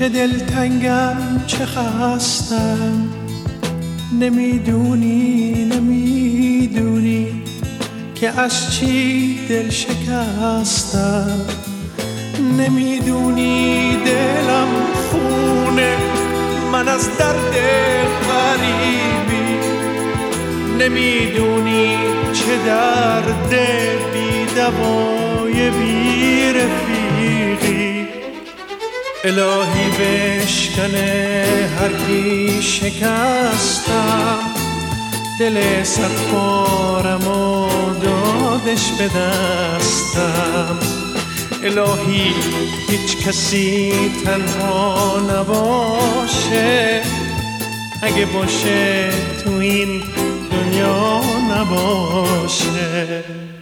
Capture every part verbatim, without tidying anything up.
چه دلتنگم چه خستم، نمیدونی نمیدونی که از چی دل شکستم، نمیدونی دلم خونه من از درد غریبی، نمیدونی چه درد بی دوای بی رفیقی. الهی بشکنه هر کی شکستم، دل صدبارم و دادش به دستم. الهی هیچ کسی تنها نباشه، اگه باشه تو این دنیا نباشه.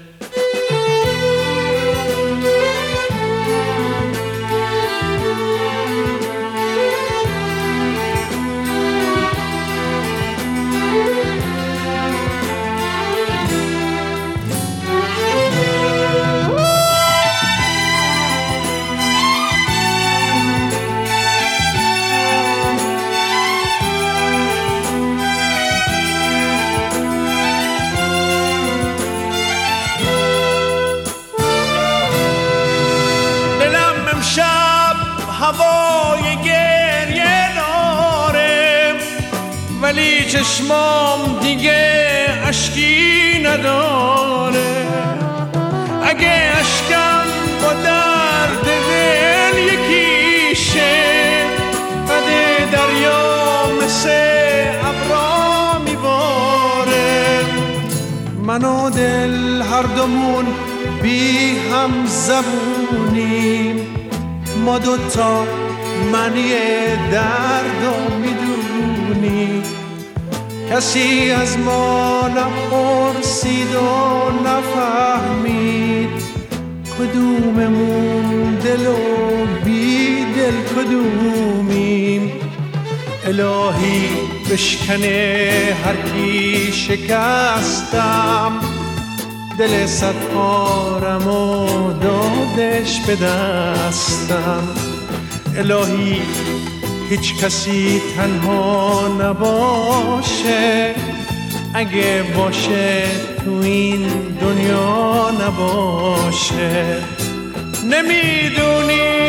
هوای گریه داره ولی چشمام دیگه اشکی نداره. اگه اشکم با درد دل یکیشه، قد دریا مثل ابرا میباره. من و دل هر دومون بی هم زبونیم، ما دوتا معنی دردو میدونی. کسی از ما نپرسید و نفهمید کدوممون دل و بی دل کدومیم. الهی بشکنه هر کی شکستم، دل صدبارم و دادش به دستم. الهی هیچ کسی تنها نباشه، اگه باشه تو این دنیا نباشه. نمیدونی